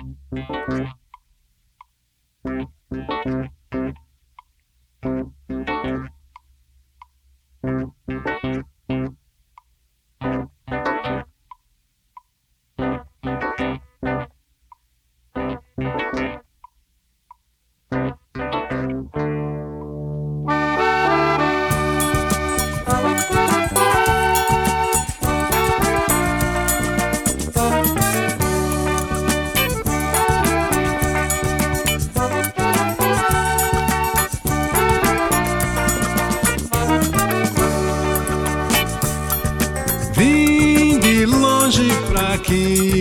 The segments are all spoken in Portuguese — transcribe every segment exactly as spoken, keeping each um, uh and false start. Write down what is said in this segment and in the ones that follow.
Vim de longe pra aqui,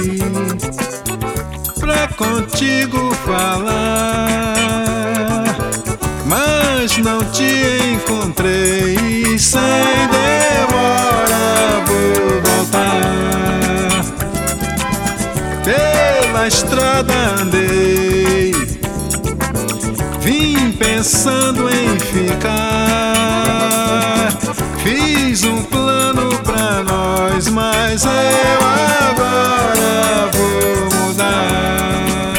pra contigo falar, mas não te encontrei e sem demora vou voltar. Pela estrada andei, vim pensando em ficar, fiz um plano pra nós, mas eu agora vou mudar.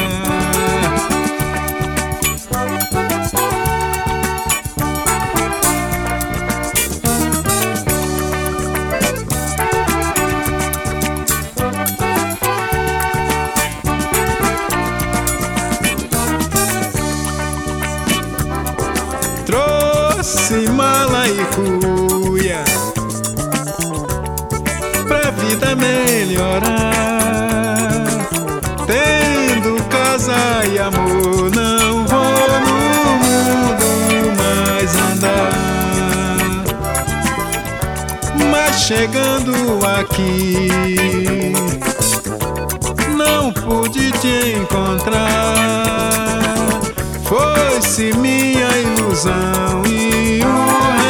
Trouxe mala e cuia pra vida melhorar, tendo casa e amor, não vou no mundo mais andar. Mas chegando aqui, não pude te encontrar, foi-se minha ilusão e o